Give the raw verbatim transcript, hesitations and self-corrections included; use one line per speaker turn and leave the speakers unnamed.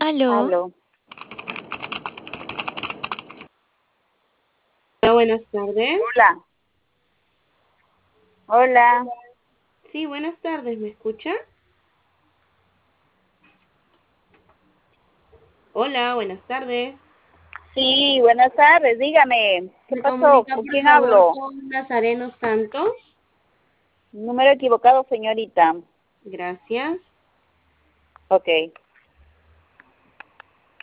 Aló,
Aló.
Hola, buenas tardes.
Hola. Hola.
Sí, buenas tardes, ¿me escucha? Hola, buenas tardes.
Sí, buenas tardes. Dígame, ¿qué
¿Me
pasó?
comunica,
¿Con
por
quién
favor,
hablo?
con Nazareno Santos?
Número equivocado, señorita.
Gracias.
Ok.